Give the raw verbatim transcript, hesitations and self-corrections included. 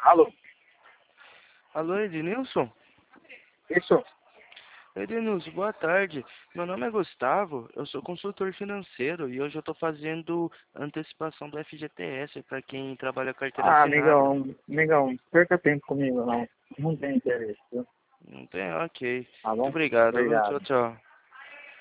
Alô? Alô, Ednilson? Isso? Ednilson, boa tarde. Meu nome é Gustavo, eu sou consultor financeiro e hoje eu estou fazendo antecipação do F G T S para quem trabalha carteira Ah, assinada. amigão, amigão, perca tempo comigo, não. Não tem interesse, viu? Não tem? Ok. Tá Muito bom? obrigado, viu? Tchau, Obrigado. tchau.